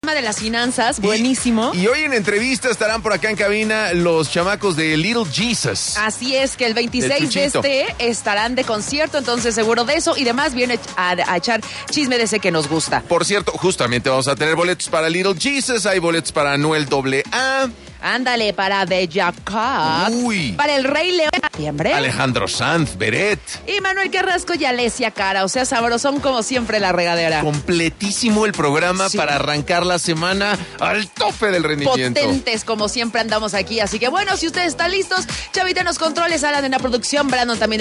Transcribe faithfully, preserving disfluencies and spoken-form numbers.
De las finanzas, buenísimo. Y, y hoy en entrevista estarán por acá en cabina los chamacos de Little Jesus. Así es, que el veintiséis de este estarán de concierto, entonces seguro de eso y demás viene a, a echar chisme de ese que nos gusta. Por cierto, justamente vamos a tener boletos para Little Jesus, hay boletos para Anuel doble A. Ándale, para Deja Cat. Uy. Para el Rey León de septiembre. Alejandro Sanz, Beret. Y Manuel Carrasco y Alessia Cara. O sea, sabrosón como siempre la regadera. Completísimo el programa sí. Para arrancar la semana al tope del rendimiento. Potentes como siempre andamos aquí. Así que bueno, si ustedes están listos, Chavita en los controles, Alan en la producción, Brandon también